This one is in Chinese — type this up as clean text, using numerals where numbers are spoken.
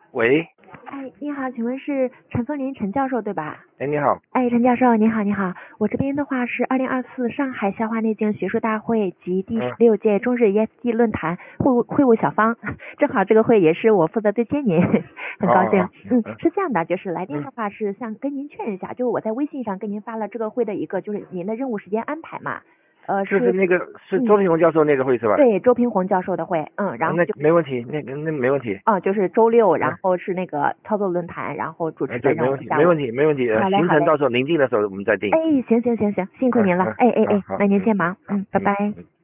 喂， 哎，你好，请问是陈凤林陈教授对吧？ 哎，你好， 哎，陈教授，你好，你好，我这边的话是2024上海消化内镜学术大会及第嗯， 16届中日 ESG 论坛会务小方，正好这个会也是我负责对接您，很高兴。是这样的，就是来电的话是想跟您确认一下，就是我在微信上跟您发了这个会的一个就是您的任务时间安排嘛， 就是那个是周平红教授那个会是吧？ 对，周平红教授的会，然后那没问题，那没问题。 就是周六，然后是那个操作论坛，然后主持对， 人没问题，没问题，没问题。 好嘞，好嘞。 行程到时候临近的时候我们再定。 哎，行，辛苦您了。哎， 好， 那您嗯先忙， 好， 拜拜。